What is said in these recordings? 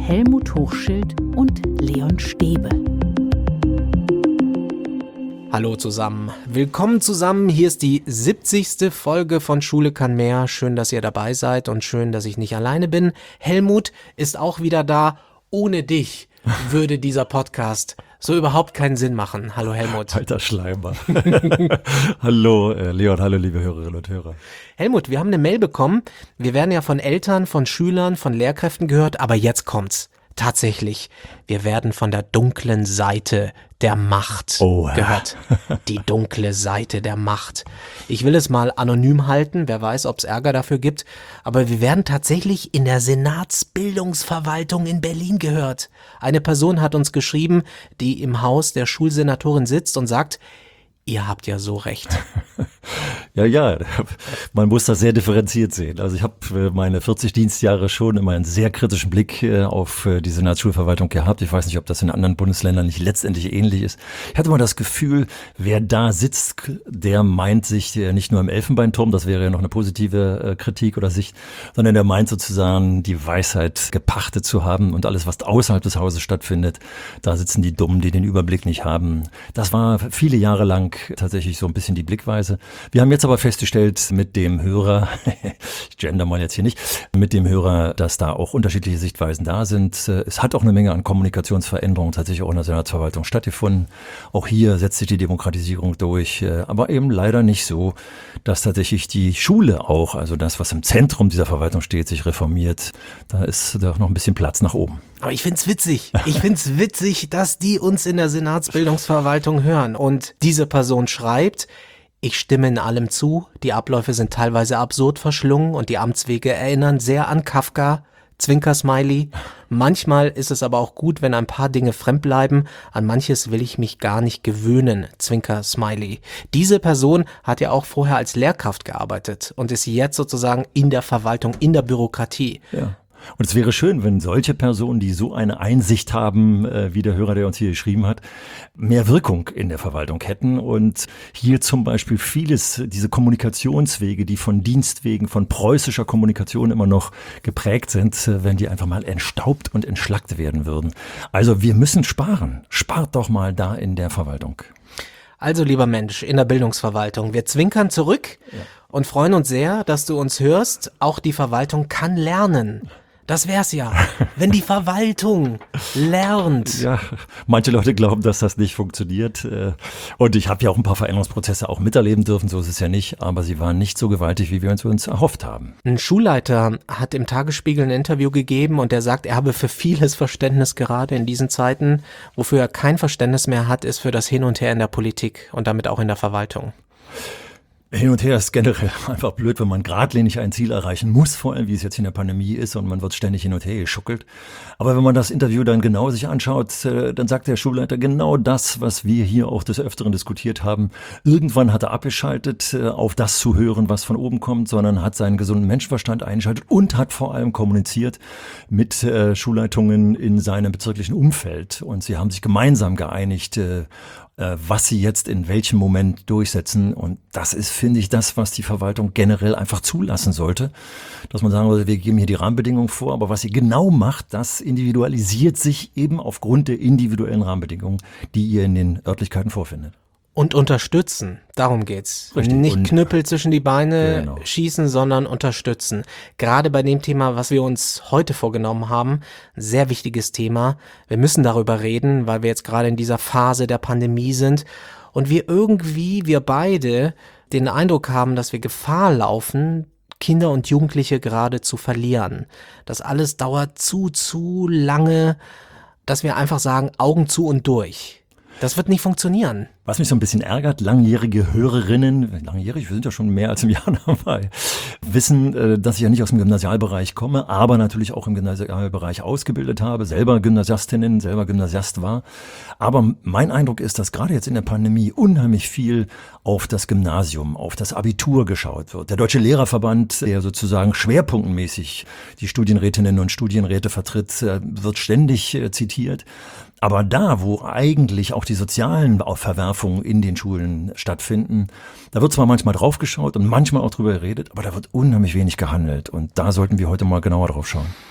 Helmut Hochschild und Leon Stäbe. Hallo zusammen, willkommen zusammen, hier ist die 70. Folge von Schule kann mehr. Schön, dass ihr dabei seid und schön, dass ich nicht alleine bin. Helmut ist auch wieder da. Ohne dich würde dieser Podcast so überhaupt keinen Sinn machen. Hallo Helmut. Alter Schleimer. Hallo Leon, hallo liebe Hörerinnen und Hörer. Helmut, wir haben eine Mail bekommen. Wir werden ja von Eltern, von Schülern, von Lehrkräften gehört, aber jetzt kommt's. Tatsächlich, wir werden von der dunklen Seite der Macht gehört. Die dunkle Seite der Macht. Ich will es mal anonym halten, wer weiß, ob es Ärger dafür gibt, aber wir werden tatsächlich in der Senatsbildungsverwaltung in Berlin gehört. Eine Person hat uns geschrieben, die im Haus der Schulsenatorin sitzt und sagt, ihr habt ja so recht. Ja, man muss das sehr differenziert sehen. Also ich habe meine 40 Dienstjahre schon immer einen sehr kritischen Blick auf die Senatsschulverwaltung gehabt. Ich weiß nicht, ob das in anderen Bundesländern nicht letztendlich ähnlich ist. Ich hatte immer das Gefühl, wer da sitzt, der meint sich nicht nur im Elfenbeinturm, das wäre ja noch eine positive Kritik oder Sicht, sondern der meint sozusagen die Weisheit gepachtet zu haben und alles, was außerhalb des Hauses stattfindet, da sitzen die Dummen, die den Überblick nicht haben. Das war viele Jahre lang tatsächlich so ein bisschen die Blickweise. Wir haben jetzt aber festgestellt mit dem Hörer, ich gender mal jetzt hier nicht, mit dem Hörer, dass da auch unterschiedliche Sichtweisen da sind. Es hat auch eine Menge an Kommunikationsveränderungen tatsächlich auch in der Senatsverwaltung stattgefunden. Auch hier setzt sich die Demokratisierung durch, aber eben leider nicht so, dass tatsächlich die Schule auch, also das, was im Zentrum dieser Verwaltung steht, sich reformiert. Da ist doch noch ein bisschen Platz nach oben. Aber ich find's witzig. Ich find's witzig, dass die uns in der Senatsbildungsverwaltung hören. Und diese Person schreibt, ich stimme in allem zu, die Abläufe sind teilweise absurd verschlungen und die Amtswege erinnern sehr an Kafka, Zwinker-Smiley. Manchmal ist es aber auch gut, wenn ein paar Dinge fremd bleiben, an manches will ich mich gar nicht gewöhnen, Zwinker-Smiley. Diese Person hat ja auch vorher als Lehrkraft gearbeitet und ist jetzt sozusagen in der Verwaltung, in der Bürokratie. Ja. Und es wäre schön, wenn solche Personen, die so eine Einsicht haben, wie der Hörer, der uns hier geschrieben hat, mehr Wirkung in der Verwaltung hätten und hier zum Beispiel vieles, diese Kommunikationswege, die von Dienstwegen, von preußischer Kommunikation immer noch geprägt sind, wenn die einfach mal entstaubt und entschlackt werden würden. Also wir müssen sparen. Spart doch mal da in der Verwaltung. Also lieber Mensch, in der Bildungsverwaltung, wir zwinkern zurück und freuen uns sehr, dass du uns hörst. Auch die Verwaltung kann lernen. Das wär's ja, wenn die Verwaltung lernt. Ja, manche Leute glauben, dass das nicht funktioniert. Und ich habe ja auch ein paar Veränderungsprozesse auch miterleben dürfen, so ist es ja nicht. Aber sie waren nicht so gewaltig, wie wir uns erhofft haben. Ein Schulleiter hat im Tagesspiegel ein Interview gegeben und er sagt, er habe für vieles Verständnis gerade in diesen Zeiten. Wofür er kein Verständnis mehr hat, ist für das Hin und Her in der Politik und damit auch in der Verwaltung. Hin und her ist generell einfach blöd, wenn man geradlinig ein Ziel erreichen muss, vor allem wie es jetzt in der Pandemie ist und man wird ständig hin und her geschuckelt. Aber wenn man das Interview dann genau sich anschaut, dann sagt der Schulleiter genau das, was wir hier auch des Öfteren diskutiert haben. Irgendwann hat er abgeschaltet, auf das zu hören, was von oben kommt, sondern hat seinen gesunden Menschenverstand eingeschaltet und hat vor allem kommuniziert mit Schulleitungen in seinem bezirklichen Umfeld. Und sie haben sich gemeinsam geeinigt, was sie jetzt in welchem Moment durchsetzen. Und das ist, finde ich, das, was die Verwaltung generell einfach zulassen sollte. Dass man sagen würde, wir geben hier die Rahmenbedingungen vor, aber was sie genau macht, das individualisiert sich eben aufgrund der individuellen Rahmenbedingungen, die ihr in den Örtlichkeiten vorfindet. Und unterstützen, darum geht's. Richtig. Nicht und Knüppel zwischen die Beine genau. schießen, sondern unterstützen. Gerade bei dem Thema, was wir uns heute vorgenommen haben, ein sehr wichtiges Thema. Wir müssen darüber reden, weil wir jetzt gerade in dieser Phase der Pandemie sind und wir beide den Eindruck haben, dass wir Gefahr laufen, Kinder und Jugendliche gerade zu verlieren. Das alles dauert zu lange, dass wir einfach sagen, Augen zu und durch. Das wird nicht funktionieren. Was mich so ein bisschen ärgert, langjährige Hörerinnen, langjährig, wir sind ja schon mehr als im Jahr dabei, wissen, dass ich ja nicht aus dem Gymnasialbereich komme, aber natürlich auch im Gymnasialbereich ausgebildet habe, selber Gymnasiastin, selber Gymnasiast war. Aber mein Eindruck ist, dass gerade jetzt in der Pandemie unheimlich viel auf das Gymnasium, auf das Abitur geschaut wird. Der Deutsche Lehrerverband, der sozusagen schwerpunktmäßig die Studienrätinnen und Studienräte vertritt, wird ständig zitiert. Aber da, wo eigentlich auch die sozialen Verwerfungen in den Schulen stattfinden, da wird zwar manchmal drauf geschaut und manchmal auch drüber geredet, aber da wird unheimlich wenig gehandelt. Und da sollten wir heute mal genauer drauf schauen.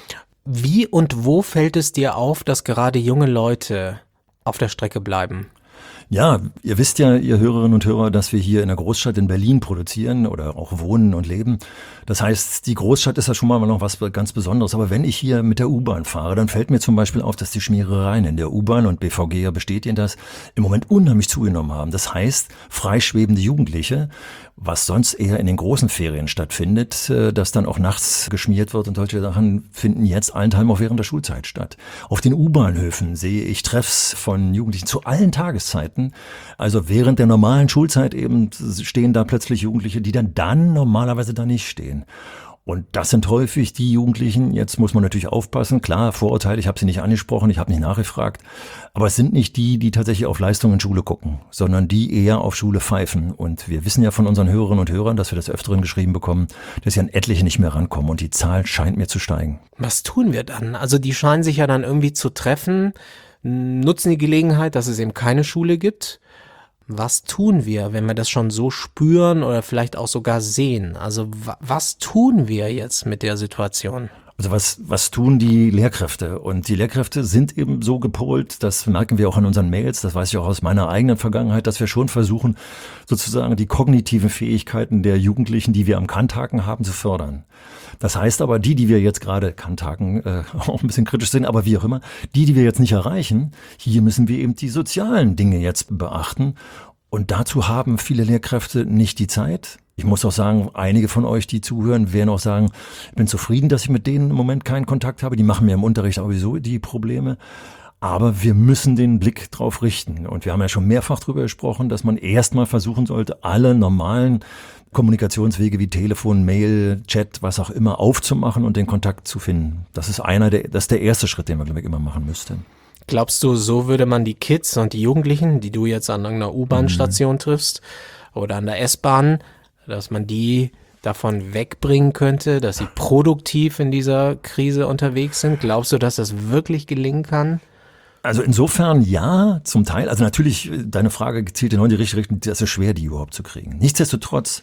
Wie und wo fällt es dir auf, dass gerade junge Leute auf der Strecke bleiben? Ja, ihr wisst ja, ihr Hörerinnen und Hörer, dass wir hier in der Großstadt in Berlin produzieren oder auch wohnen und leben. Das heißt, die Großstadt ist ja schon mal noch was ganz Besonderes. Aber wenn ich hier mit der U-Bahn fahre, dann fällt mir zum Beispiel auf, dass die Schmierereien in der U-Bahn, und BVG ja bestätigen das, im Moment unheimlich zugenommen haben. Das heißt, freischwebende Jugendliche, was sonst eher in den großen Ferien stattfindet, dass dann auch nachts geschmiert wird und solche Sachen finden jetzt allenthalben auch während der Schulzeit statt. Auf den U-Bahnhöfen sehe ich Treffs von Jugendlichen zu allen Tageszeiten. Also während der normalen Schulzeit eben stehen da plötzlich Jugendliche, die dann normalerweise da nicht stehen. Und das sind häufig die Jugendlichen, jetzt muss man natürlich aufpassen, klar, Vorurteile, ich habe sie nicht angesprochen, ich habe nicht nachgefragt, aber es sind nicht die, die tatsächlich auf Leistung in Schule gucken, sondern die eher auf Schule pfeifen. Und wir wissen ja von unseren Hörerinnen und Hörern, dass wir das Öfteren geschrieben bekommen, dass ja an etliche nicht mehr rankommen und die Zahl scheint mir zu steigen. Was tun wir dann? Also die scheinen sich ja dann irgendwie zu treffen, nutzen die Gelegenheit, dass es eben keine Schule gibt. Was tun wir, wenn wir das schon so spüren oder vielleicht auch sogar sehen? Also was tun wir jetzt mit der Situation? Also was tun die Lehrkräfte? Und die Lehrkräfte sind eben so gepolt, das merken wir auch in unseren Mails, das weiß ich auch aus meiner eigenen Vergangenheit, dass wir schon versuchen, sozusagen die kognitiven Fähigkeiten der Jugendlichen, die wir am Kanthaken haben, zu fördern. Das heißt aber, die wir jetzt gerade Kanthaken auch ein bisschen kritisch sehen, aber wie auch immer, die wir jetzt nicht erreichen, hier müssen wir eben die sozialen Dinge jetzt beachten. Und dazu haben viele Lehrkräfte nicht die Zeit. Ich muss auch sagen, einige von euch, die zuhören, werden auch sagen, ich bin zufrieden, dass ich mit denen im Moment keinen Kontakt habe. Die machen mir im Unterricht sowieso die Probleme. Aber wir müssen den Blick drauf richten. Und wir haben ja schon mehrfach darüber gesprochen, dass man erstmal versuchen sollte, alle normalen Kommunikationswege wie Telefon, Mail, Chat, was auch immer aufzumachen und den Kontakt zu finden. Das ist das ist der erste Schritt, den man, glaube ich, immer machen müsste. Glaubst du, so würde man die Kids und die Jugendlichen, die du jetzt an irgendeiner U-Bahn-Station triffst oder an der S-Bahn, dass man die davon wegbringen könnte, dass sie produktiv in dieser Krise unterwegs sind? Glaubst du, dass das wirklich gelingen kann? Also insofern ja, zum Teil. Also natürlich, deine Frage zielt in die richtige Richtung, das ist schwer, die überhaupt zu kriegen. Nichtsdestotrotz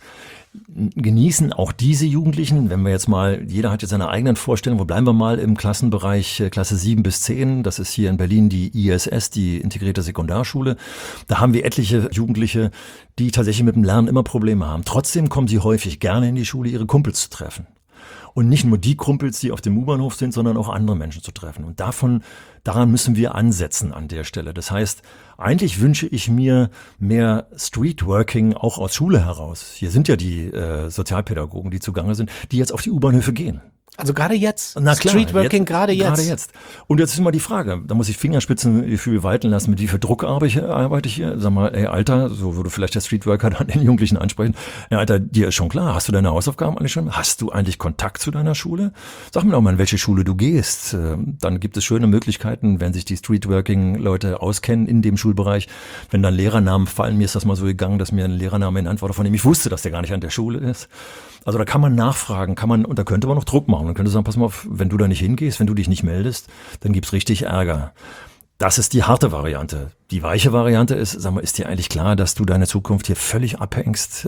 genießen auch diese Jugendlichen, wenn wir jetzt mal, jeder hat jetzt seine eigenen Vorstellungen, wo bleiben wir mal im Klassenbereich Klasse 7 bis 10, das ist hier in Berlin die ISS, die integrierte Sekundarschule. Da haben wir etliche Jugendliche, die tatsächlich mit dem Lernen immer Probleme haben. Trotzdem kommen sie häufig gerne in die Schule, ihre Kumpels zu treffen. Und nicht nur die Kumpels, die auf dem U-Bahnhof sind, sondern auch andere Menschen zu treffen. Und daran müssen wir ansetzen an der Stelle. Das heißt, eigentlich wünsche ich mir mehr Streetworking auch aus Schule heraus. Hier sind ja die Sozialpädagogen, die zugange sind, die jetzt auf die U-Bahnhöfe gehen. Also gerade jetzt? Na klar, Streetworking gerade jetzt? Gerade jetzt. Und jetzt ist immer die Frage, da muss ich Fingerspitzengefühl walten lassen, mit wie viel Druck arbeite ich hier? Sag mal, ey Alter, so würde vielleicht der Streetworker dann den Jugendlichen ansprechen. Ja Alter, dir ist schon klar, hast du deine Hausaufgaben eigentlich schon? Hast du eigentlich Kontakt zu deiner Schule? Sag mir doch mal, in welche Schule du gehst. Dann gibt es schöne Möglichkeiten, wenn sich die Streetworking-Leute auskennen in dem Schulbereich. Wenn dann Lehrernamen fallen, mir ist das mal so gegangen, dass mir ein Lehrername in Antwort von dem ich wusste, dass der gar nicht an der Schule ist. Also da kann man nachfragen, und da könnte man noch Druck machen. Man könnte sagen, pass mal auf, wenn du da nicht hingehst, wenn du dich nicht meldest, dann gibt's richtig Ärger. Das ist die harte Variante. Die weiche Variante ist, sag mal, ist dir eigentlich klar, dass du deine Zukunft hier völlig abhängst,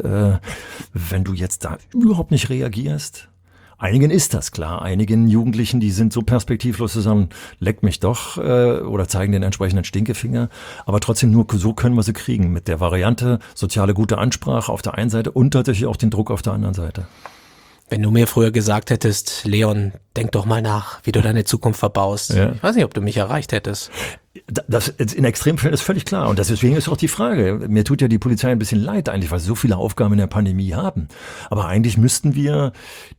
wenn du jetzt da überhaupt nicht reagierst? Einigen ist das klar. Einigen Jugendlichen, die sind so perspektivlos zusammen, leck mich doch, oder zeigen den entsprechenden Stinkefinger. Aber trotzdem nur so können wir sie kriegen. Mit der Variante soziale gute Ansprache auf der einen Seite und tatsächlich auch den Druck auf der anderen Seite. Wenn du mir früher gesagt hättest, Leon, denk doch mal nach, wie du deine Zukunft verbaust. Ja. Ich weiß nicht, ob du mich erreicht hättest. Das in Extremfällen ist völlig klar. Und deswegen ist auch die Frage, mir tut ja die Polizei ein bisschen leid eigentlich, weil sie so viele Aufgaben in der Pandemie haben. Aber eigentlich müssten wir,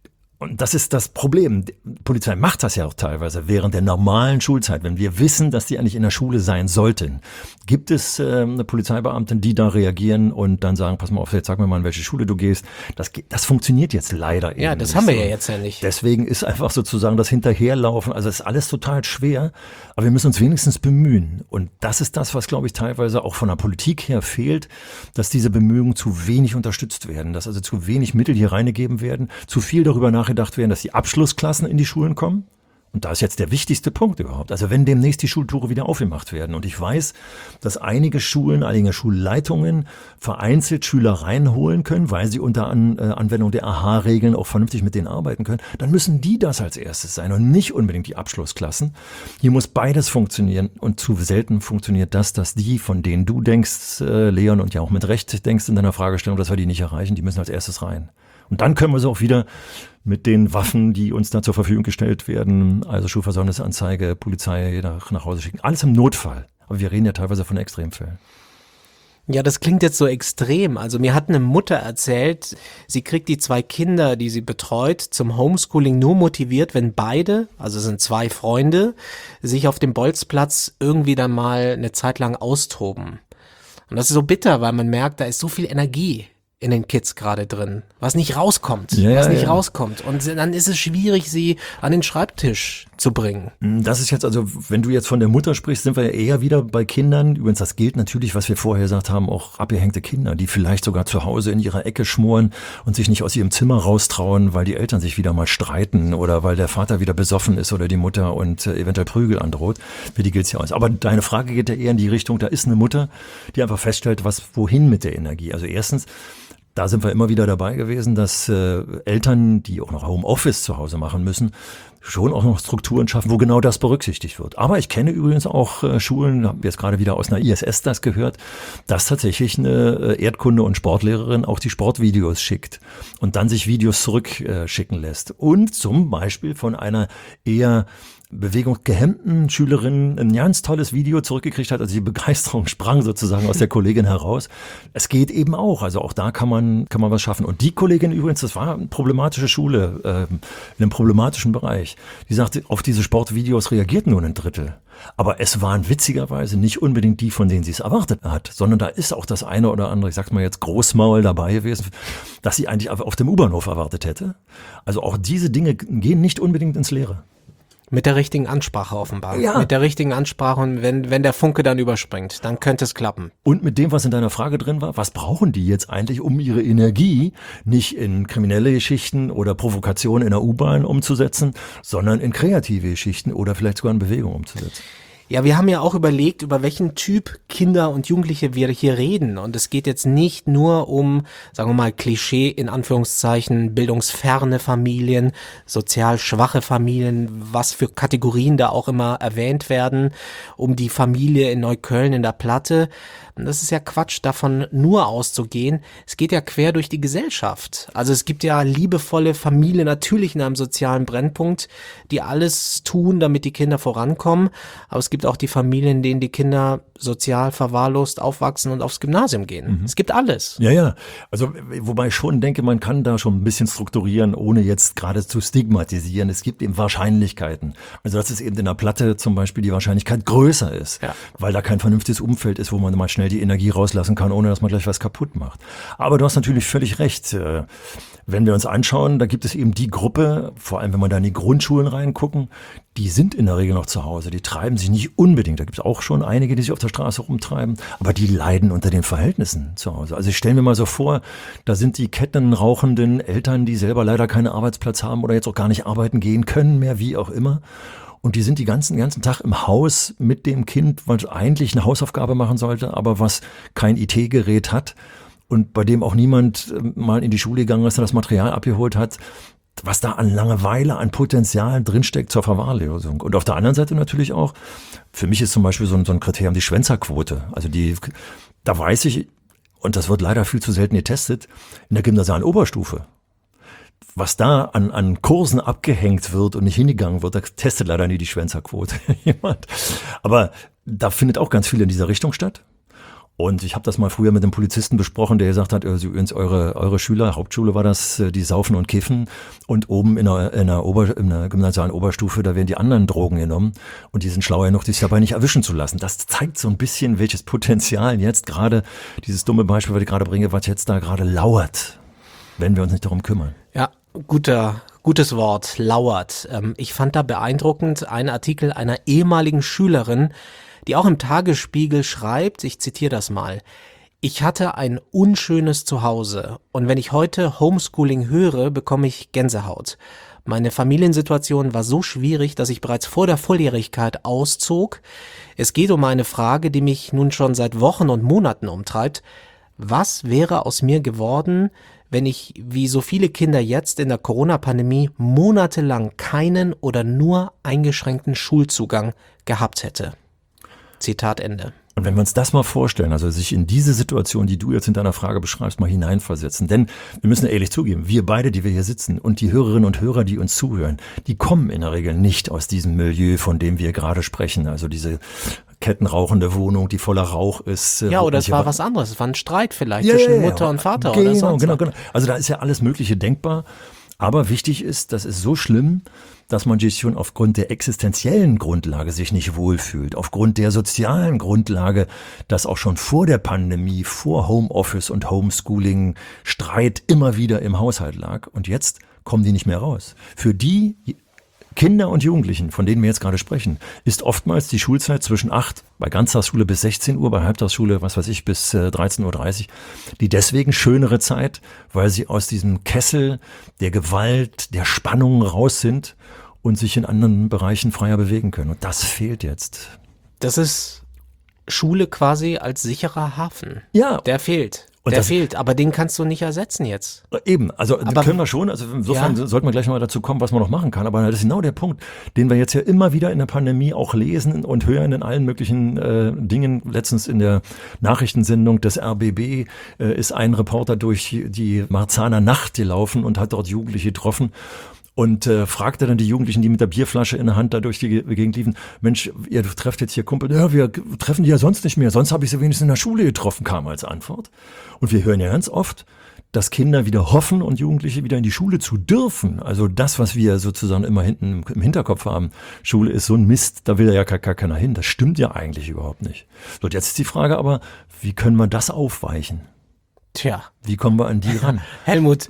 und das ist das Problem, die Polizei macht das ja auch teilweise während der normalen Schulzeit, wenn wir wissen, dass die eigentlich in der Schule sein sollten. Gibt es eine Polizeibeamtin, die da reagieren und dann sagen, pass mal auf, jetzt sag mir mal, in welche Schule du gehst. Das funktioniert jetzt leider eben nicht. Ja, das haben wir ja jetzt ja nicht. Deswegen ist einfach sozusagen das Hinterherlaufen, also ist alles total schwer, aber wir müssen uns wenigstens bemühen. Und das ist das, was, glaube ich, teilweise auch von der Politik her fehlt, dass diese Bemühungen zu wenig unterstützt werden, dass also zu wenig Mittel hier reingegeben werden, zu viel darüber nachgedacht werden, dass die Abschlussklassen in die Schulen kommen. Und da ist jetzt der wichtigste Punkt überhaupt. Also wenn demnächst die Schultore wieder aufgemacht werden und ich weiß, dass einige Schulen, einige Schulleitungen vereinzelt Schüler reinholen können, weil sie unter Anwendung der AHA-Regeln auch vernünftig mit denen arbeiten können, dann müssen die das als erstes sein und nicht unbedingt die Abschlussklassen. Hier muss beides funktionieren und zu selten funktioniert das, dass die, von denen du denkst, Leon, und ja auch mit Recht denkst in deiner Fragestellung, dass wir die nicht erreichen, die müssen als erstes rein. Und dann können wir sie auch wieder mit den Waffen, die uns da zur Verfügung gestellt werden, also Schulversäumnisanzeige, Polizei nach Hause schicken. Alles im Notfall. Aber wir reden ja teilweise von Extremfällen. Ja, das klingt jetzt so extrem. Also mir hat eine Mutter erzählt, sie kriegt die 2 Kinder, die sie betreut, zum Homeschooling nur motiviert, wenn beide, also es sind 2 Freunde, sich auf dem Bolzplatz irgendwie dann mal eine Zeit lang austoben. Und das ist so bitter, weil man merkt, da ist so viel Energie in den Kids gerade drin, was nicht rauskommt, rauskommt. Und dann ist es schwierig, sie an den Schreibtisch zu bringen. Das ist jetzt also, wenn du jetzt von der Mutter sprichst, sind wir ja eher wieder bei Kindern. Übrigens, das gilt natürlich, was wir vorher gesagt haben, auch abgehängte Kinder, die vielleicht sogar zu Hause in ihrer Ecke schmoren und sich nicht aus ihrem Zimmer raustrauen, weil die Eltern sich wieder mal streiten oder weil der Vater wieder besoffen ist oder die Mutter und eventuell Prügel androht. Für die gilt's ja aus. Aber deine Frage geht ja eher in die Richtung, da ist eine Mutter, die einfach feststellt, wohin mit der Energie. Also erstens, da sind wir immer wieder dabei gewesen, dass Eltern, die auch noch Homeoffice zu Hause machen müssen, schon auch noch Strukturen schaffen, wo genau das berücksichtigt wird. Aber ich kenne übrigens auch Schulen, haben wir jetzt gerade wieder aus einer ISS das gehört, dass tatsächlich eine Erdkunde- und Sportlehrerin auch die Sportvideos schickt und dann sich Videos zurückschicken lässt. Und zum Beispiel von einer eher bewegungsgehemmten Schülerin ein ganz tolles Video zurückgekriegt hat, also die Begeisterung sprang sozusagen aus der Kollegin heraus. Es geht eben auch, also auch da kann man was schaffen. Und die Kollegin übrigens, das war eine problematische Schule, in einem problematischen Bereich, die sagte, auf diese Sportvideos reagiert nur ein Drittel. Aber es waren witzigerweise nicht unbedingt die, von denen sie es erwartet hat, sondern da ist auch das eine oder andere, ich sag's mal jetzt Großmaul dabei gewesen, dass sie eigentlich auf dem U-Bahnhof erwartet hätte. Also auch diese Dinge gehen nicht unbedingt ins Leere. Mit der richtigen Ansprache offenbar. Ja. Mit der richtigen Ansprache und wenn der Funke dann überspringt, dann könnte es klappen. Und mit dem, was in deiner Frage drin war, was brauchen die jetzt eigentlich, um ihre Energie nicht in kriminelle Geschichten oder Provokationen in der U-Bahn umzusetzen, sondern in kreative Geschichten oder vielleicht sogar in Bewegung umzusetzen? Ja, wir haben ja auch überlegt, über welchen Typ Kinder und Jugendliche wir hier reden. Und es geht jetzt nicht nur um, sagen wir mal, Klischee in Anführungszeichen, bildungsferne Familien, sozial schwache Familien, was für Kategorien da auch immer erwähnt werden, um die Familie in Neukölln in der Platte. Und das ist ja Quatsch, davon nur auszugehen. Es geht ja quer durch die Gesellschaft. Also es gibt ja liebevolle Familien, natürlich in einem sozialen Brennpunkt, die alles tun, damit die Kinder vorankommen. Aber es gibt auch die Familien, in denen die Kinder sozial verwahrlost aufwachsen und aufs Gymnasium gehen. Es gibt alles. Ja. Also wobei ich schon denke, man kann da schon ein bisschen strukturieren, ohne jetzt gerade zu stigmatisieren. Es gibt eben Wahrscheinlichkeiten. Also dass es eben in der Platte zum Beispiel die Wahrscheinlichkeit größer ist, weil da kein vernünftiges Umfeld ist, wo man mal schnell die Energie rauslassen kann, ohne dass man gleich was kaputt macht. Aber du hast natürlich völlig recht. Wenn wir uns anschauen, da gibt es eben die Gruppe, vor allem wenn wir da in die Grundschulen reingucken, die sind in der Regel noch zu Hause. Die treiben sich nicht unbedingt. Da gibt es auch schon einige, die sich auf der Straße rumtreiben. Aber die leiden unter den Verhältnissen zu Hause. Also ich stelle mir mal so vor, da sind die kettenrauchenden Eltern, die selber leider keinen Arbeitsplatz haben oder jetzt auch gar nicht arbeiten gehen können mehr, wie auch immer. Und die sind den ganzen Tag im Haus mit dem Kind, was eigentlich eine Hausaufgabe machen sollte, aber was kein IT-Gerät hat und bei dem auch niemand mal in die Schule gegangen ist und das Material abgeholt hat, was da an Langeweile, an Potenzial drinsteckt zur Verwahrlosung. Und auf der anderen Seite natürlich auch, für mich ist zum Beispiel so ein Kriterium die Schwänzerquote. Also da weiß ich, und das wird leider viel zu selten getestet, in der gymnasialen Oberstufe, was da an Kursen abgehängt wird und nicht hingegangen wird, da testet leider nie die Schwänzerquote jemand. Aber da findet auch ganz viel in dieser Richtung statt. Und ich habe das mal früher mit einem Polizisten besprochen, der gesagt hat, übrigens eure Schüler, Hauptschule war das, die saufen und kiffen und oben in der gymnasialen Oberstufe, da werden die anderen Drogen genommen und die sind schlauer genug, die sich dabei nicht erwischen zu lassen. Das zeigt so ein bisschen, welches Potenzial jetzt gerade, dieses dumme Beispiel, was ich gerade bringe, was jetzt da gerade lauert, wenn wir uns nicht darum kümmern. Ja, gutes Wort, lauert. Ich fand da beeindruckend einen Artikel einer ehemaligen Schülerin, die auch im Tagesspiegel schreibt, ich zitiere das mal: Ich hatte ein unschönes Zuhause und wenn ich heute Homeschooling höre, bekomme ich Gänsehaut. Meine Familiensituation war so schwierig, dass ich bereits vor der Volljährigkeit auszog. Es geht um eine Frage, die mich nun schon seit Wochen und Monaten umtreibt. Was wäre aus mir geworden, wenn ich, wie so viele Kinder jetzt in der Corona-Pandemie, monatelang keinen oder nur eingeschränkten Schulzugang gehabt hätte? Zitat Ende. Und wenn wir uns das mal vorstellen, also sich in diese Situation, die du jetzt in deiner Frage beschreibst, mal hineinversetzen. Denn wir müssen ehrlich zugeben, wir beide, die wir hier sitzen und die Hörerinnen und Hörer, die uns zuhören, die kommen in der Regel nicht aus diesem Milieu, von dem wir gerade sprechen. Also diese kettenrauchende Wohnung, die voller Rauch ist. Ja, oder es war was anderes. Es war ein Streit vielleicht zwischen Mutter und Vater oder sonst was. Genau. Also da ist ja alles Mögliche denkbar. Aber wichtig ist, das ist so schlimm, dass man sich schon aufgrund der existenziellen Grundlage sich nicht wohlfühlt, aufgrund der sozialen Grundlage, dass auch schon vor der Pandemie, vor Homeoffice und Homeschooling Streit immer wieder im Haushalt lag. Und jetzt kommen die nicht mehr raus. Für die Kinder und Jugendlichen, von denen wir jetzt gerade sprechen, ist oftmals die Schulzeit zwischen 8, bei Ganztagsschule bis 16 Uhr, bei Halbtagsschule, was weiß ich, bis 13.30 Uhr, die deswegen schönere Zeit, weil sie aus diesem Kessel der Gewalt, der Spannung raus sind und sich in anderen Bereichen freier bewegen können. Und das fehlt jetzt. Das ist Schule quasi als sicherer Hafen. Ja. Der fehlt. Und der das fehlt, aber den kannst du nicht ersetzen jetzt. Eben, also Aber können wir schon, also insofern sollten wir gleich mal dazu kommen, was man noch machen kann, aber das ist genau der Punkt, den wir jetzt ja immer wieder in der Pandemie auch lesen und hören in allen möglichen Dingen. Letztens in der Nachrichtensendung des RBB ist ein Reporter durch die Marzahner Nacht gelaufen und hat dort Jugendliche getroffen. Und fragte dann die Jugendlichen, die mit der Bierflasche in der Hand da durch die Gegend liefen, Mensch, ihr trefft jetzt hier Kumpel, ja, wir treffen die ja sonst nicht mehr, sonst habe ich sie wenigstens in der Schule getroffen, kam als Antwort. Und wir hören ja ganz oft, dass Kinder wieder hoffen und Jugendliche wieder in die Schule zu dürfen. Also das, was wir sozusagen immer hinten im Hinterkopf haben, Schule ist so ein Mist, da will ja gar keiner hin. Das stimmt ja eigentlich überhaupt nicht. So, und jetzt ist die Frage aber, wie können wir das aufweichen? Tja. Wie kommen wir an die ran? Helmut,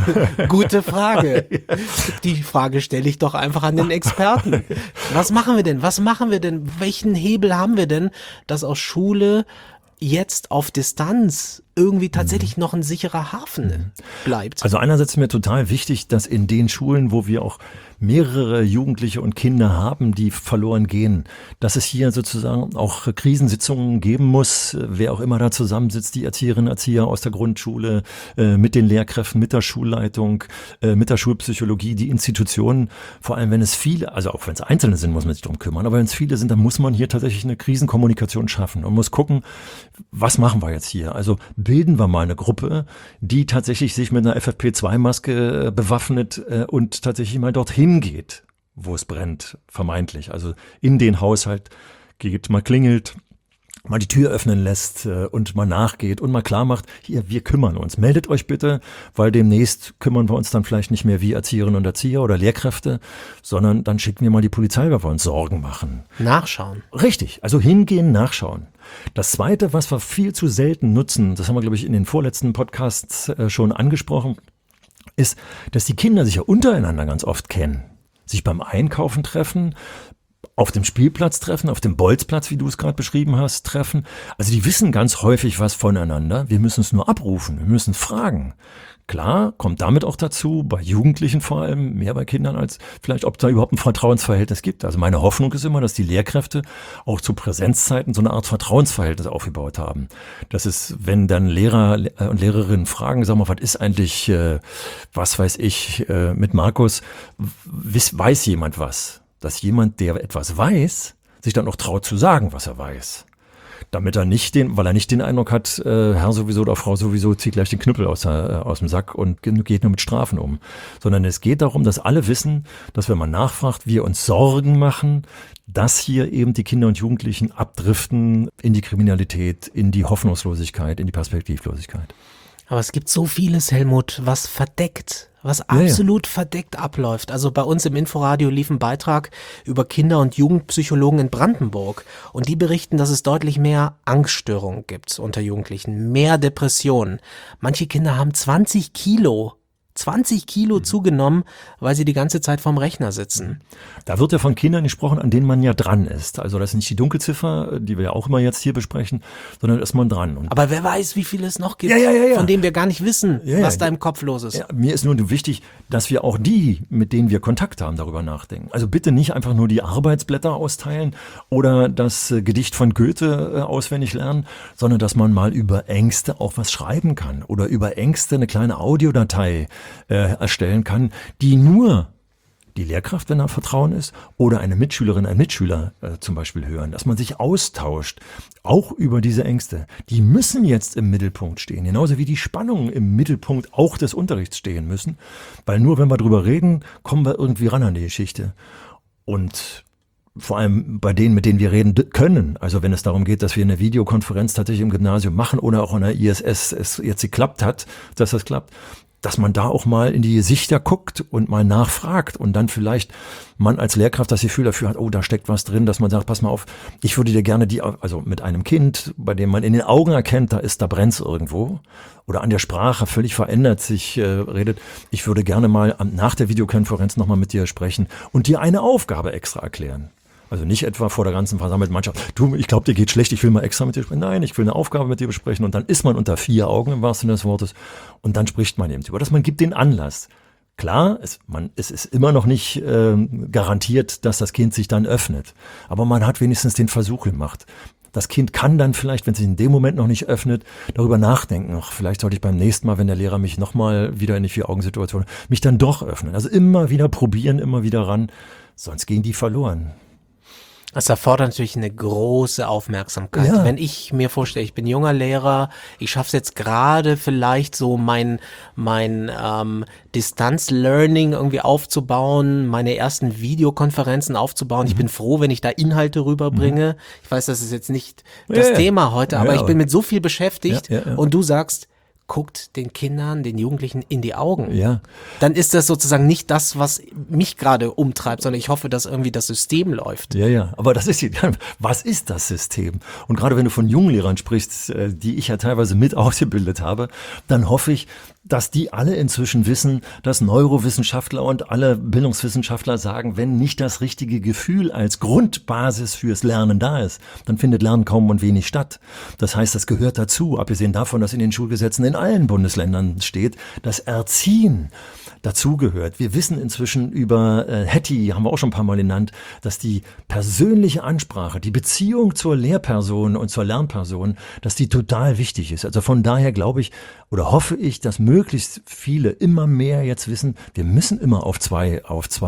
gute Frage. Die Frage stelle ich doch einfach an den Experten. Was machen wir denn? Welchen Hebel haben wir denn, dass aus Schule jetzt auf Distanz irgendwie tatsächlich noch ein sicherer Hafen bleibt? Also einerseits ist mir total wichtig, dass in den Schulen, wo wir auch mehrere Jugendliche und Kinder haben, die verloren gehen, dass es hier sozusagen auch Krisensitzungen geben muss, wer auch immer da zusammensitzt, die Erzieherinnen, Erzieher aus der Grundschule, mit den Lehrkräften, mit der Schulleitung, mit der Schulpsychologie, die Institutionen, vor allem wenn es viele, also auch wenn es Einzelne sind, muss man sich darum kümmern, aber wenn es viele sind, dann muss man hier tatsächlich eine Krisenkommunikation schaffen und muss gucken, was machen wir jetzt hier? Also bilden wir mal eine Gruppe, die tatsächlich sich mit einer FFP2-Maske bewaffnet und tatsächlich mal dorthin geht, wo es brennt, vermeintlich. Also in den Haushalt geht, mal klingelt, mal die Tür öffnen lässt und mal nachgeht und mal klar macht, hier, wir kümmern uns. Meldet euch bitte, weil demnächst kümmern wir uns dann vielleicht nicht mehr wie Erzieherinnen und Erzieher oder Lehrkräfte, sondern dann schicken wir mal die Polizei, weil wir uns Sorgen machen. Nachschauen. Richtig, also hingehen, nachschauen. Das Zweite, was wir viel zu selten nutzen, das haben wir, glaube ich, in den vorletzten Podcasts schon angesprochen, ist, dass die Kinder sich ja untereinander ganz oft kennen. Sich beim Einkaufen treffen, auf dem Spielplatz treffen, auf dem Bolzplatz, wie du es gerade beschrieben hast, treffen. Also die wissen ganz häufig was voneinander. Wir müssen es nur abrufen, wir müssen fragen. Klar, kommt damit auch dazu, bei Jugendlichen vor allem, mehr bei Kindern als vielleicht, ob da überhaupt ein Vertrauensverhältnis gibt. Also meine Hoffnung ist immer, dass die Lehrkräfte auch zu Präsenzzeiten so eine Art Vertrauensverhältnis aufgebaut haben. Das ist, wenn dann Lehrer und Lehrerinnen fragen, sag mal, was ist eigentlich, was weiß ich, mit Markus, weiß jemand was? Dass jemand, der etwas weiß, sich dann auch traut zu sagen, was er weiß. Damit er nicht weil er nicht den Eindruck hat, Herr sowieso oder Frau sowieso zieht gleich den Knüppel aus dem Sack und geht nur mit Strafen um. Sondern es geht darum, dass alle wissen, dass wenn man nachfragt, wir uns Sorgen machen, dass hier eben die Kinder und Jugendlichen abdriften in die Kriminalität, in die Hoffnungslosigkeit, in die Perspektivlosigkeit. Aber es gibt so vieles, Helmut, was verdeckt, was absolut verdeckt abläuft. Also bei uns im Inforadio lief ein Beitrag über Kinder- und Jugendpsychologen in Brandenburg und die berichten, dass es deutlich mehr Angststörungen gibt unter Jugendlichen, mehr Depressionen. Manche Kinder haben 20 Kilo 20 Kilo zugenommen, weil sie die ganze Zeit vorm Rechner sitzen. Da wird ja von Kindern gesprochen, an denen man ja dran ist. Also das ist nicht die Dunkelziffer, die wir ja auch immer jetzt hier besprechen, sondern ist man dran. Und aber wer weiß, wie viel es noch gibt, von denen wir gar nicht wissen, was da im Kopf los ist. Ja, mir ist nur wichtig, dass wir auch die, mit denen wir Kontakt haben, darüber nachdenken. Also bitte nicht einfach nur die Arbeitsblätter austeilen oder das Gedicht von Goethe auswendig lernen, sondern dass man mal über Ängste auch was schreiben kann oder über Ängste eine kleine Audiodatei erstellen kann, die nur die Lehrkraft, wenn er Vertrauen ist, oder eine Mitschülerin, ein Mitschüler zum Beispiel hören, dass man sich austauscht, auch über diese Ängste. Die müssen jetzt im Mittelpunkt stehen, genauso wie die Spannungen im Mittelpunkt auch des Unterrichts stehen müssen, weil nur wenn wir drüber reden, kommen wir irgendwie ran an die Geschichte. Und vor allem bei denen, mit denen wir reden können, also wenn es darum geht, dass wir eine Videokonferenz tatsächlich im Gymnasium machen oder auch in der ISS es jetzt geklappt hat, dass das klappt, dass man da auch mal in die Gesichter guckt und mal nachfragt und dann vielleicht man als Lehrkraft das Gefühl dafür hat, oh, da steckt was drin, dass man sagt, pass mal auf, ich würde dir gerne also mit einem Kind, bei dem man in den Augen erkennt, da brennt's irgendwo oder an der Sprache völlig verändert sich redet, ich würde gerne mal nach der Videokonferenz nochmal mit dir sprechen und dir eine Aufgabe extra erklären. Also nicht etwa vor der ganzen versammelten Mannschaft, du, ich glaube, dir geht schlecht, ich will mal extra mit dir sprechen. Nein, ich will eine Aufgabe mit dir besprechen und dann ist man unter 4 Augen im wahrsten Sinne des Wortes und dann spricht man eben über das, man gibt den Anlass. Klar, es ist immer noch nicht garantiert, dass das Kind sich dann öffnet, aber man hat wenigstens den Versuch gemacht. Das Kind kann dann vielleicht, wenn es sich in dem Moment noch nicht öffnet, darüber nachdenken. Ach, vielleicht sollte ich beim nächsten Mal, wenn der Lehrer mich nochmal wieder in die 4-Augen-Situation, mich dann doch öffnen. Also immer wieder probieren, immer wieder ran, sonst gehen die verloren. Das erfordert natürlich eine große Aufmerksamkeit. Ja. Wenn ich mir vorstelle, ich bin junger Lehrer, ich schaffe es jetzt gerade vielleicht so mein Distanz-Learning irgendwie aufzubauen, meine ersten Videokonferenzen aufzubauen. Ich bin froh, wenn ich da Inhalte rüberbringe. Ich weiß, das ist jetzt nicht das Thema heute, aber ich bin mit so viel beschäftigt und du sagst, guckt den Kindern, den Jugendlichen in die Augen. Ja. Dann ist das sozusagen nicht das, was mich gerade umtreibt, sondern ich hoffe, dass irgendwie das System läuft. Ja, aber was ist das System? Und gerade wenn du von jungen Lehrern sprichst, die ich ja teilweise mit ausgebildet habe, dann hoffe ich, dass die alle inzwischen wissen, dass Neurowissenschaftler und alle Bildungswissenschaftler sagen, wenn nicht das richtige Gefühl als Grundbasis fürs Lernen da ist, dann findet Lernen kaum und wenig statt. Das heißt, das gehört dazu, abgesehen davon, dass in den Schulgesetzen in allen Bundesländern steht, das Erziehen dazugehört. Wir wissen inzwischen über Hattie, haben wir auch schon ein paar Mal genannt, dass die persönliche Ansprache, die Beziehung zur Lehrperson und zur Lernperson, dass die total wichtig ist. Also von daher glaube ich oder hoffe ich, dass möglichst viele immer mehr jetzt wissen, wir müssen immer auf zwei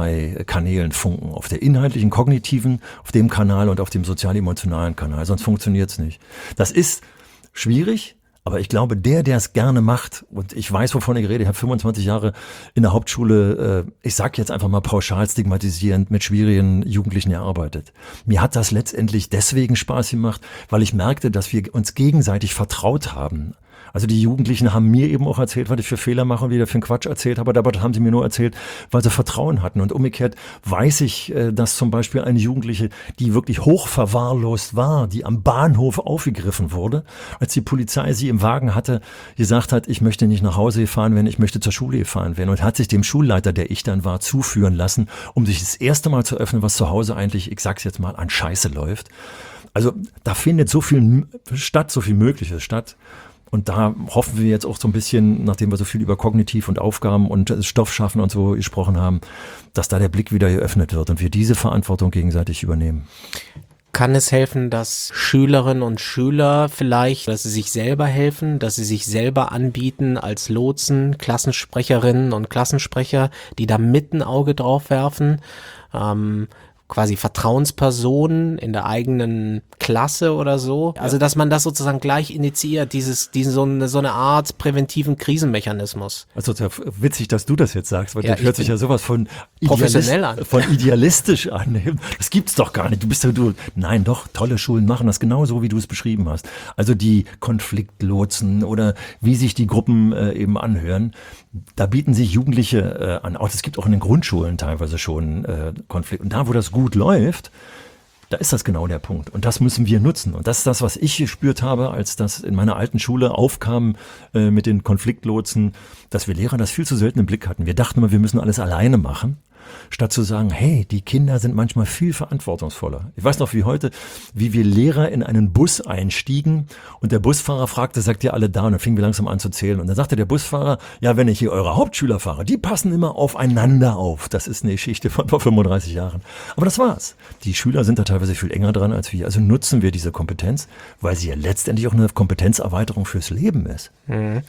Kanälen funken. Auf der inhaltlichen, kognitiven, auf dem Kanal und auf dem sozial-emotionalen Kanal. Sonst funktioniert es nicht. Das ist schwierig. Aber ich glaube, der es gerne macht, und ich weiß, wovon ich rede, ich habe 25 Jahre in der Hauptschule, ich sag jetzt einfach mal pauschal stigmatisierend, mit schwierigen Jugendlichen erarbeitet. Mir hat das letztendlich deswegen Spaß gemacht, weil ich merkte, dass wir uns gegenseitig vertraut haben. Also die Jugendlichen haben mir eben auch erzählt, was ich für Fehler mache und wieder für einen Quatsch erzählt habe, aber das haben sie mir nur erzählt, weil sie Vertrauen hatten. Und umgekehrt weiß ich, dass zum Beispiel eine Jugendliche, die wirklich hochverwahrlost war, die am Bahnhof aufgegriffen wurde, als die Polizei sie im Wagen hatte, gesagt hat, ich möchte nicht nach Hause gefahren werden, ich möchte zur Schule gefahren werden, und hat sich dem Schulleiter, der ich dann war, zuführen lassen, um sich das erste Mal zu öffnen, was zu Hause eigentlich, ich sag's jetzt mal, an Scheiße läuft. Also da findet so viel statt, so viel Mögliches statt. Und da hoffen wir jetzt auch so ein bisschen, nachdem wir so viel über Kognitiv und Aufgaben und Stoffschaffen und so gesprochen haben, dass da der Blick wieder geöffnet wird und wir diese Verantwortung gegenseitig übernehmen. Kann es helfen, dass Schülerinnen und Schüler vielleicht, dass sie sich selber helfen, dass sie sich selber anbieten als Lotsen, Klassensprecherinnen und Klassensprecher, die da mit ein Auge drauf werfen, quasi Vertrauenspersonen in der eigenen Klasse oder so. Also, dass man das sozusagen gleich initiiert, so eine Art präventiven Krisenmechanismus. Also witzig, dass du das jetzt sagst, weil das hört sich ja sowas von professionell an. Von idealistisch an. Das gibt's doch gar nicht. Nein, doch, tolle Schulen machen das genauso, wie du es beschrieben hast. Also die Konfliktlotsen oder wie sich die Gruppen eben anhören, da bieten sich Jugendliche an. Auch es gibt auch in den Grundschulen teilweise schon Konflikte. Und da, wo das gut läuft, Da ist das genau der Punkt. Und das müssen wir nutzen. Und das ist das, was ich gespürt habe, als das in meiner alten Schule aufkam mit den Konfliktlotsen, dass wir Lehrer das viel zu selten im Blick hatten. Wir dachten immer, wir müssen alles alleine machen. Statt zu sagen, hey, die Kinder sind manchmal viel verantwortungsvoller. Ich weiß noch wie heute, wie wir Lehrer in einen Bus einstiegen und der Busfahrer fragte, sagt ihr alle da? Und dann fingen wir langsam an zu zählen. Und dann sagte der Busfahrer, ja, wenn ich hier eure Hauptschüler fahre, die passen immer aufeinander auf. Das ist eine Geschichte von vor 35 Jahren. Aber das war's. Die Schüler sind da teilweise viel enger dran als wir. Also nutzen wir diese Kompetenz, weil sie ja letztendlich auch eine Kompetenzerweiterung fürs Leben ist. Mhm.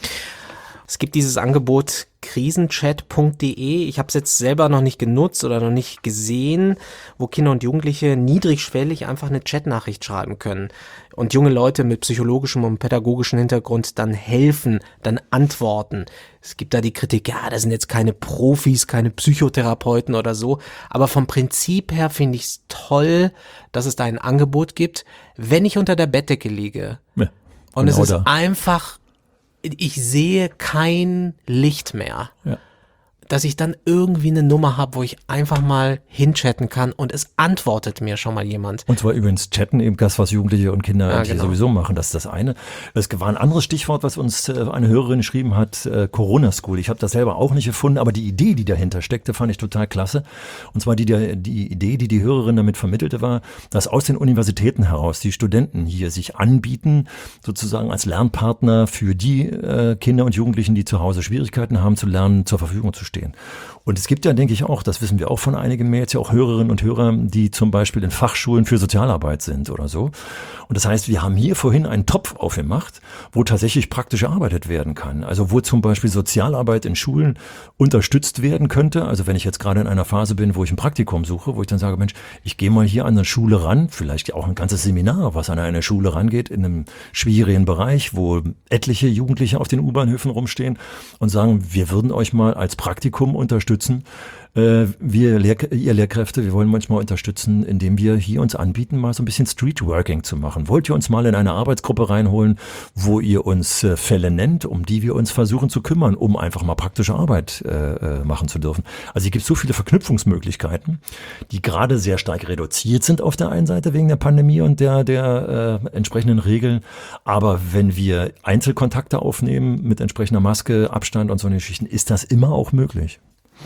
Es gibt dieses Angebot krisenchat.de. Ich habe es jetzt selber noch nicht genutzt oder noch nicht gesehen, wo Kinder und Jugendliche niedrigschwellig einfach eine Chatnachricht schreiben können und junge Leute mit psychologischem und pädagogischem Hintergrund dann helfen, dann antworten. Es gibt da die Kritik, ja, das sind jetzt keine Profis, keine Psychotherapeuten oder so, aber vom Prinzip her finde ich es toll, dass es da ein Angebot gibt, wenn ich unter der Bettdecke liege. Ja, und es ist einfach, ich sehe kein Licht mehr, dass ich dann irgendwie eine Nummer habe, wo ich einfach mal hinchatten kann und es antwortet mir schon mal jemand. Und zwar übrigens chatten, eben das, was Jugendliche und Kinder sowieso machen, das ist das eine. Es war ein anderes Stichwort, was uns eine Hörerin geschrieben hat, Corona School. Ich habe das selber auch nicht gefunden, aber die Idee, die dahinter steckte, fand ich total klasse. Und zwar die Idee, die die Hörerin damit vermittelte, war, dass aus den Universitäten heraus die Studenten hier sich anbieten, sozusagen als Lernpartner für die Kinder und Jugendlichen, die zu Hause Schwierigkeiten haben zu lernen, zur Verfügung zu stehen. Und es gibt ja, denke ich auch, das wissen wir auch von einigen Mails, ja auch Hörerinnen und Hörer, die zum Beispiel in Fachschulen für Sozialarbeit sind oder so. Und das heißt, wir haben hier vorhin einen Topf aufgemacht, wo tatsächlich praktisch gearbeitet werden kann. Also wo zum Beispiel Sozialarbeit in Schulen unterstützt werden könnte. Also wenn ich jetzt gerade in einer Phase bin, wo ich ein Praktikum suche, wo ich dann sage, Mensch, ich gehe mal hier an eine Schule ran, vielleicht auch ein ganzes Seminar, was an eine Schule rangeht, in einem schwierigen Bereich, wo etliche Jugendliche auf den U-Bahnhöfen rumstehen und sagen, wir würden euch mal als Praktikum unterstützen. Ihr Lehrkräfte, wir wollen manchmal unterstützen, indem wir hier uns anbieten, mal so ein bisschen Streetworking zu machen. Wollt ihr uns mal in eine Arbeitsgruppe reinholen, wo ihr uns Fälle nennt, um die wir uns versuchen zu kümmern, um einfach mal praktische Arbeit machen zu dürfen. Also hier gibt es so viele Verknüpfungsmöglichkeiten, die gerade sehr stark reduziert sind auf der einen Seite wegen der Pandemie und der entsprechenden Regeln. Aber wenn wir Einzelkontakte aufnehmen mit entsprechender Maske, Abstand und so eine Geschichten, ist das immer auch möglich.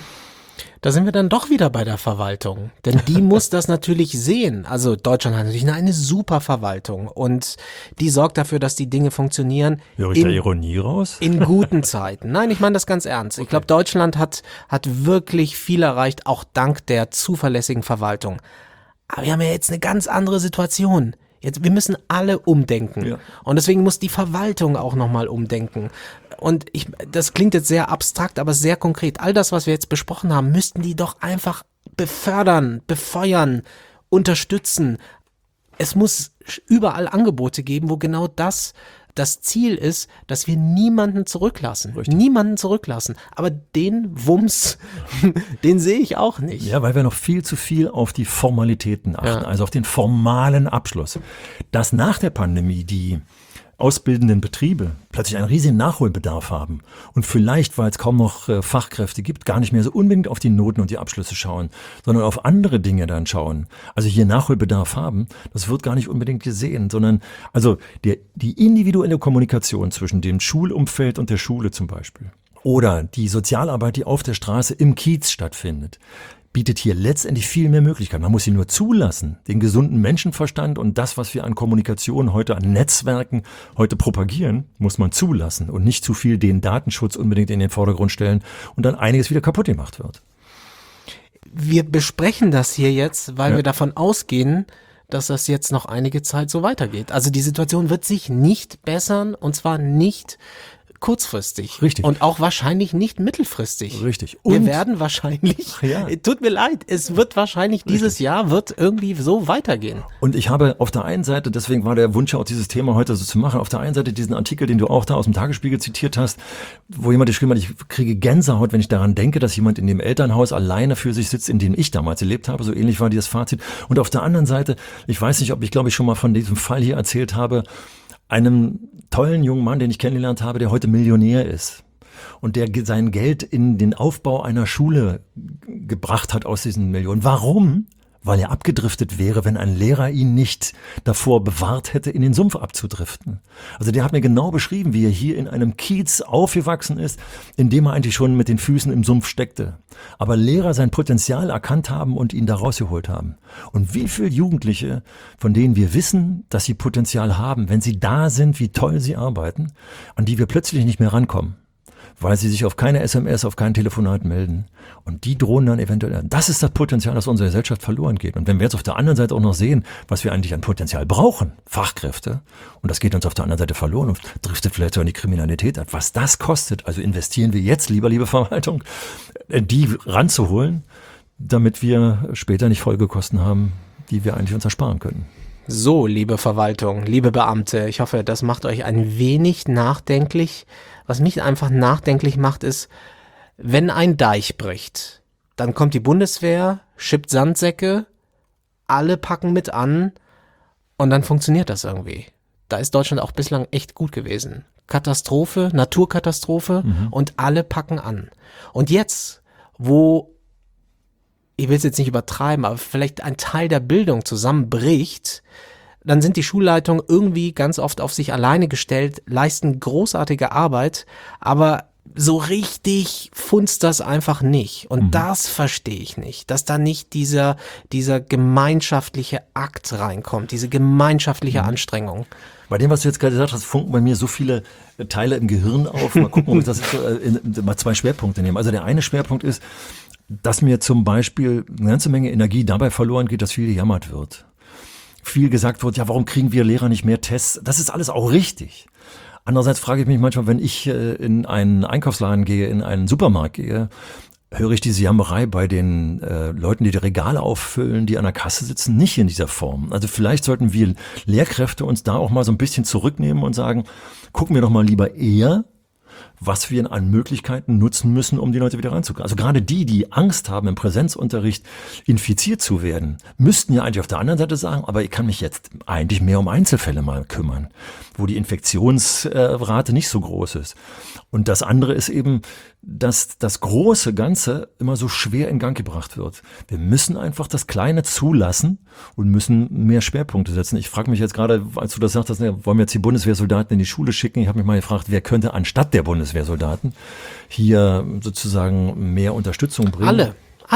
Da sind wir dann doch wieder bei der Verwaltung, denn die muss das natürlich sehen. Also Deutschland hat natürlich eine super Verwaltung und die sorgt dafür, dass die Dinge funktionieren. Höre ich da Ironie raus? In guten Zeiten. Nein, ich meine das ganz ernst. Ich glaube, Deutschland hat wirklich viel erreicht, auch dank der zuverlässigen Verwaltung. Aber wir haben ja jetzt eine ganz andere Situation. Wir müssen alle umdenken. Ja. Und deswegen muss die Verwaltung auch nochmal umdenken. Und das klingt jetzt sehr abstrakt, aber sehr konkret. All das, was wir jetzt besprochen haben, müssten die doch einfach befördern, befeuern, unterstützen. Es muss überall Angebote geben, wo genau das Ziel ist, dass wir niemanden zurücklassen. Richtig. Niemanden zurücklassen. Aber den Wumms, den sehe ich auch nicht. Ja, weil wir noch viel zu viel auf die Formalitäten achten, also auf den formalen Abschluss. Dass nach der Pandemie die ausbildenden Betriebe plötzlich einen riesigen Nachholbedarf haben und vielleicht, weil es kaum noch Fachkräfte gibt, gar nicht mehr so unbedingt auf die Noten und die Abschlüsse schauen, sondern auf andere Dinge dann schauen. Also hier Nachholbedarf haben, das wird gar nicht unbedingt gesehen, sondern also die individuelle Kommunikation zwischen dem Schulumfeld und der Schule zum Beispiel oder die Sozialarbeit, die auf der Straße im Kiez stattfindet, bietet hier letztendlich viel mehr Möglichkeiten. Man muss sie nur zulassen, den gesunden Menschenverstand und das, was wir an Kommunikation heute, an Netzwerken heute propagieren, muss man zulassen und nicht zu viel den Datenschutz unbedingt in den Vordergrund stellen und dann einiges wieder kaputt gemacht wird. Wir besprechen das hier jetzt, weil wir davon ausgehen, dass das jetzt noch einige Zeit so weitergeht. Also die Situation wird sich nicht bessern und zwar nicht kurzfristig. Richtig. Und auch wahrscheinlich nicht mittelfristig. Richtig. Wir werden wahrscheinlich, tut mir leid, es wird wahrscheinlich dieses Jahr wird irgendwie so weitergehen. Und ich habe auf der einen Seite, deswegen war der Wunsch auch dieses Thema heute so zu machen, auf der einen Seite diesen Artikel, den du auch da aus dem Tagesspiegel zitiert hast, wo jemand geschrieben hat, ich kriege Gänsehaut, wenn ich daran denke, dass jemand in dem Elternhaus alleine für sich sitzt, in dem ich damals gelebt habe. So ähnlich war dieses Fazit. Und auf der anderen Seite, ich weiß nicht, ob ich glaube ich schon mal von diesem Fall hier erzählt habe, einem tollen jungen Mann, den ich kennengelernt habe, der heute Millionär ist und der sein Geld in den Aufbau einer Schule gebracht hat aus diesen Millionen. Warum? weil er abgedriftet wäre, wenn ein Lehrer ihn nicht davor bewahrt hätte, in den Sumpf abzudriften. Also der hat mir genau beschrieben, wie er hier in einem Kiez aufgewachsen ist, in dem er eigentlich schon mit den Füßen im Sumpf steckte. Aber Lehrer sein Potenzial erkannt haben und ihn da rausgeholt haben. Und wie viele Jugendliche, von denen wir wissen, dass sie Potenzial haben, wenn sie da sind, wie toll sie arbeiten, an die wir plötzlich nicht mehr rankommen, weil sie sich auf keine SMS, auf kein Telefonat melden. Und die drohen dann eventuell. Das ist das Potenzial, das unsere Gesellschaft verloren geht. Und wenn wir jetzt auf der anderen Seite auch noch sehen, was wir eigentlich an Potenzial brauchen, Fachkräfte, und das geht uns auf der anderen Seite verloren und driftet vielleicht auch in die Kriminalität ab, was das kostet, also investieren wir jetzt lieber, liebe Verwaltung, die ranzuholen, damit wir später nicht Folgekosten haben, die wir eigentlich uns ersparen können. So, liebe Verwaltung, liebe Beamte, ich hoffe, das macht euch ein wenig nachdenklich. Was mich einfach nachdenklich macht, ist, wenn ein Deich bricht, dann kommt die Bundeswehr, schippt Sandsäcke, alle packen mit an und dann funktioniert das irgendwie. Da ist Deutschland auch bislang echt gut gewesen. Katastrophe, Naturkatastrophe und alle packen an. Und jetzt, wo, ich will es jetzt nicht übertreiben, aber vielleicht ein Teil der Bildung zusammenbricht, dann sind die Schulleitungen irgendwie ganz oft auf sich alleine gestellt, leisten großartige Arbeit, aber so richtig funzt das einfach nicht. Und das verstehe ich nicht, dass da nicht dieser gemeinschaftliche Akt reinkommt, diese gemeinschaftliche Anstrengung. Bei dem, was du jetzt gerade gesagt hast, funken bei mir so viele Teile im Gehirn auf. Mal gucken, ob ich das mal zwei Schwerpunkte nehme. Also der eine Schwerpunkt ist, dass mir zum Beispiel eine ganze Menge Energie dabei verloren geht, dass viel gejammert wird. Viel gesagt wird, ja, warum kriegen wir Lehrer nicht mehr Tests? Das ist alles auch richtig. Andererseits frage ich mich manchmal, wenn ich in einen Einkaufsladen gehe, in einen Supermarkt gehe, höre ich diese Jammerei bei den Leuten, die Regale auffüllen, die an der Kasse sitzen, nicht in dieser Form. Also vielleicht sollten wir Lehrkräfte uns da auch mal so ein bisschen zurücknehmen und sagen, gucken wir doch mal lieber eher, was wir an Möglichkeiten nutzen müssen, um die Leute wieder reinzukriegen. Also gerade die Angst haben, im Präsenzunterricht infiziert zu werden, müssten ja eigentlich auf der anderen Seite sagen, aber ich kann mich jetzt eigentlich mehr um Einzelfälle mal kümmern, wo die Infektionsrate nicht so groß ist. Und das andere ist eben, dass das große Ganze immer so schwer in Gang gebracht wird. Wir müssen einfach das Kleine zulassen und müssen mehr Schwerpunkte setzen. Ich frage mich jetzt gerade, als du das sagtest, wollen wir jetzt die Bundeswehrsoldaten in die Schule schicken? Ich habe mich mal gefragt, wer könnte anstatt der Bundeswehrsoldaten hier sozusagen mehr Unterstützung bringen?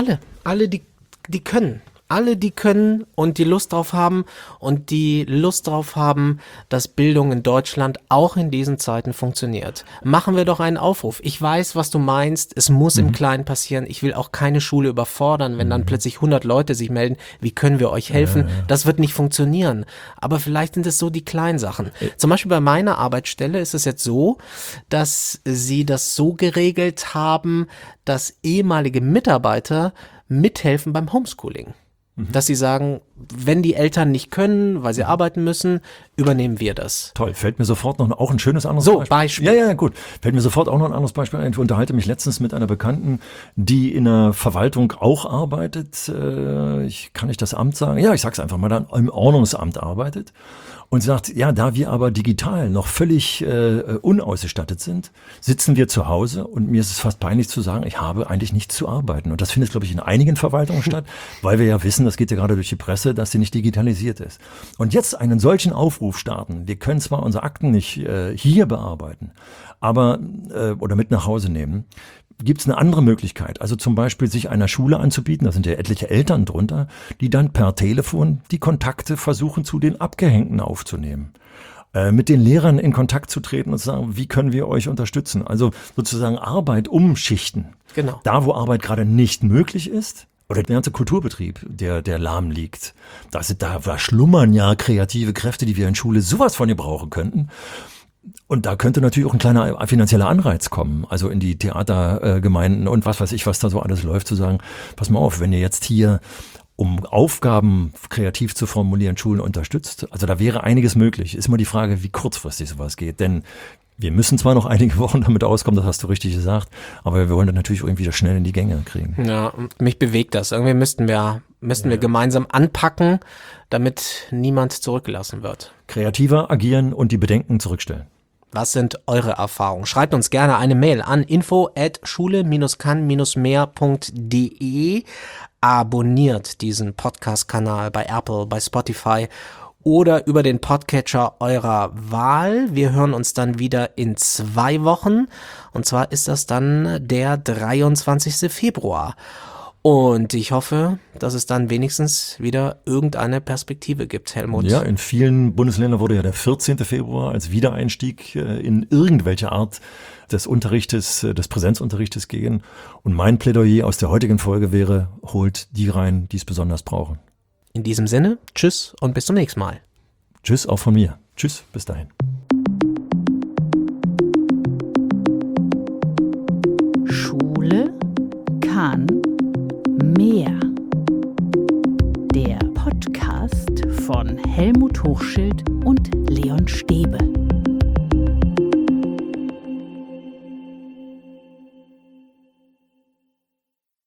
Alle, die können. Alle, die können und die Lust drauf haben und die Lust drauf haben, dass Bildung in Deutschland auch in diesen Zeiten funktioniert. Machen wir doch einen Aufruf. Ich weiß, was du meinst. Es muss im Kleinen passieren. Ich will auch keine Schule überfordern, wenn dann plötzlich 100 Leute sich melden. Wie können wir euch helfen? Das wird nicht funktionieren. Aber vielleicht sind es so die kleinen Sachen. Zum Beispiel bei meiner Arbeitsstelle ist es jetzt so, dass sie das so geregelt haben, dass ehemalige Mitarbeiter mithelfen beim Homeschooling. Dass sie sagen, wenn die Eltern nicht können, weil sie arbeiten müssen, übernehmen wir das. Toll, fällt mir sofort noch auch ein schönes anderes Beispiel. Ja, gut. Fällt mir sofort auch noch ein anderes Beispiel ein. Ich unterhalte mich letztens mit einer Bekannten, die in der Verwaltung auch arbeitet. Kann ich das Amt sagen? Ja, ich sag's einfach mal, dann im Ordnungsamt arbeitet. Und sagt, ja, da wir aber digital noch völlig unausgestattet sind, sitzen wir zu Hause und mir ist es fast peinlich zu sagen, ich habe eigentlich nichts zu arbeiten. Und das findet, glaube ich, in einigen Verwaltungen statt, weil wir ja wissen, das geht ja gerade durch die Presse, dass sie nicht digitalisiert ist. Und jetzt einen solchen Aufruf starten, wir können zwar unsere Akten nicht hier bearbeiten, aber oder mit nach Hause nehmen, gibt es eine andere Möglichkeit, also zum Beispiel sich einer Schule anzubieten, da sind ja etliche Eltern drunter, die dann per Telefon die Kontakte versuchen, zu den Abgehängten aufzunehmen. Mit den Lehrern in Kontakt zu treten und zu sagen, wie können wir euch unterstützen? Also sozusagen Arbeit umschichten. Genau. Da, wo Arbeit gerade nicht möglich ist, oder der ganze Kulturbetrieb, der lahm liegt. Da schlummern ja kreative Kräfte, die wir in Schule sowas von gebrauchen könnten. Und da könnte natürlich auch ein kleiner finanzieller Anreiz kommen, also in die Theatergemeinden und was weiß ich, was da so alles läuft, zu sagen, pass mal auf, wenn ihr jetzt hier, um Aufgaben kreativ zu formulieren, Schulen unterstützt, also da wäre einiges möglich. Ist immer die Frage, wie kurzfristig sowas geht, denn wir müssen zwar noch einige Wochen damit auskommen, das hast du richtig gesagt, aber wir wollen das natürlich irgendwie das schnell in die Gänge kriegen. Ja, mich bewegt das. Irgendwie müssten wir gemeinsam anpacken, damit niemand zurückgelassen wird. Kreativer agieren und die Bedenken zurückstellen. Was sind eure Erfahrungen? Schreibt uns gerne eine Mail an info@schule-kann-mehr.de. abonniert diesen Podcast-Kanal bei Apple, bei Spotify oder über den Podcatcher eurer Wahl. Wir hören uns dann wieder in 2 Wochen und zwar ist das dann der 23. Februar. Und ich hoffe, dass es dann wenigstens wieder irgendeine Perspektive gibt, Helmut. Ja, in vielen Bundesländern wurde ja der 14. Februar als Wiedereinstieg in irgendwelche Art des Unterrichtes, des Präsenzunterrichtes gehen. Und mein Plädoyer aus der heutigen Folge wäre, holt die rein, die es besonders brauchen. In diesem Sinne, tschüss und bis zum nächsten Mal. Tschüss auch von mir. Tschüss, bis dahin. Schule kann mehr. Der Podcast von Helmut Hochschild und Leon Stäbe.